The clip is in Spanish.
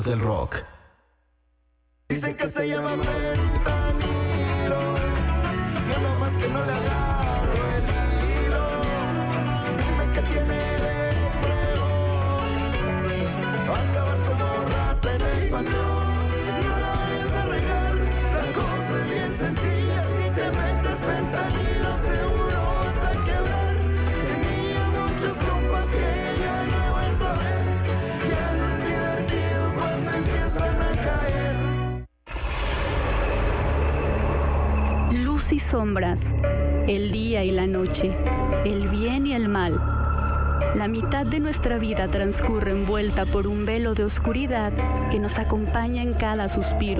del rock. Dicen que se llama fentanilo, no lo más que no le agarro el hilo. Dime que tiene de pruebón, va a acabar como rata en el panteón. No la vayas a regar, la cosa es bien sencilla. Si te metes fentanilo seguro vas a quebrar. Tenía muchos compas que ya no he vuelto a ver. Ya no es divertido cuando empiezan a caer. Luz y sombras, el día y la noche, el bien y el mal. La mitad de nuestra vida transcurre envuelta por un velo de oscuridad que nos acompaña en cada suspiro.